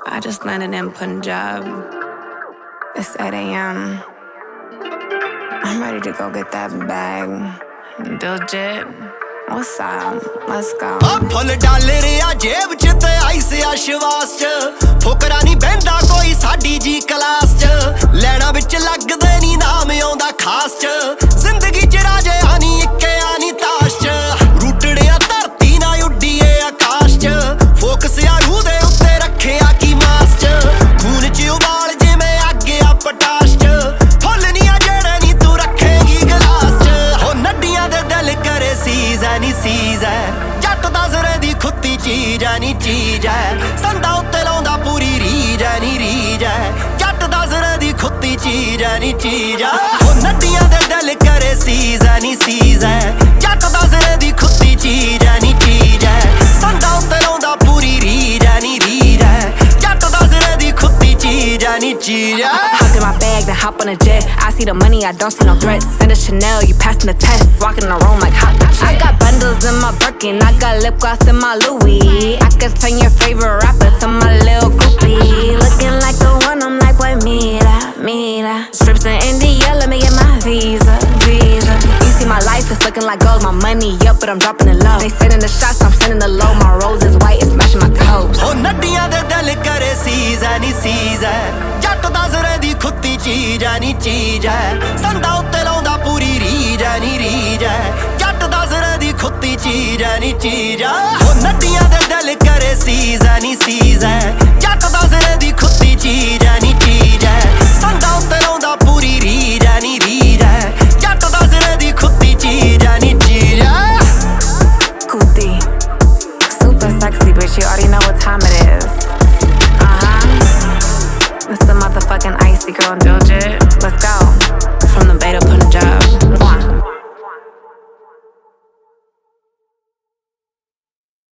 I just landed in Punjab. It's 8 a.m. I'm ready to go get that bag. Diljit, what's up? Let's go. Full dollar आ जेब च ते ice आश्वास च फुकरा नहीं बहंदा कोई साडी जी class च लैना विच लगदे नी नाम आउंदा खास च जिंदगी च राजे आनी इक्के आनी ताश च रूटड़िया धरती ना उड्डीए आकाश च फोकस आ रूह दे उत्ते रखिया की मास च खून च उबाल जिवें अग आ पटाश च फुल नी आ जेड़े नी तू रखेगी गिलास च हो नड्डियां दे दिल करे सीज़ है नी सीज़ है जट दा सिरे दी खुत्ती चीज़ है नी चीज़ है संदा उत्ते लाउंदा पूरी रीज है नी रीज है जट दा सिरे दी खुत्ती चीज़ है नी चीज़ है हो नड्डियां दे दिल करे सीज़ है नी सीज़ है जट दा सिरे दी खुत्ती चीज़ है नी चीज़ है संदा उत्ते लाउंदा पूरी रीज है नी रीज है जट दा सिरे दी खुत्ती चीज़ है नी चीज़ है Hop in my bag, then hop on a jet. I see the money, I don't see no threats. Send a Chanel, you passing the test. Walking in the room like hot the check. I got bundles in my Birkin, I got lip gloss in my Louis. I could turn your favorite rapper to my little groupie. Looking like the one, I'm like, boy, mira. Strips in India, let me get my visa. You see my life, it's looking like gold. My money up, but I'm dropping it low. They sending the shots, I'm sending the low. My rose is white, it's matching my toes. हो नड्डियां दे दिल करे seize है नी seize है जट दा सिरे दी खुत्ती चीज़ है नी चीज़ है संदा उत्ते लाउंदा पूरी रीज है नी रीज है जट दा सिरे दी खुत्ती चीज़ है नी चीज़ है हो नड्डियां दे दिल करे सीज़ है नी सीज़ है जट दा सिरे दी खुत्ती चीज़ है नी चीज़ है संदा उत्ते लाउंदा पूरी रीज है नी रीज है जट दा सिरे दी खुत्ती चीज़ है नी चीज़ है Kuti, super sexy, bitch. You already know what time it is. It's the motherfucking icy girl, Diljit. Let's go.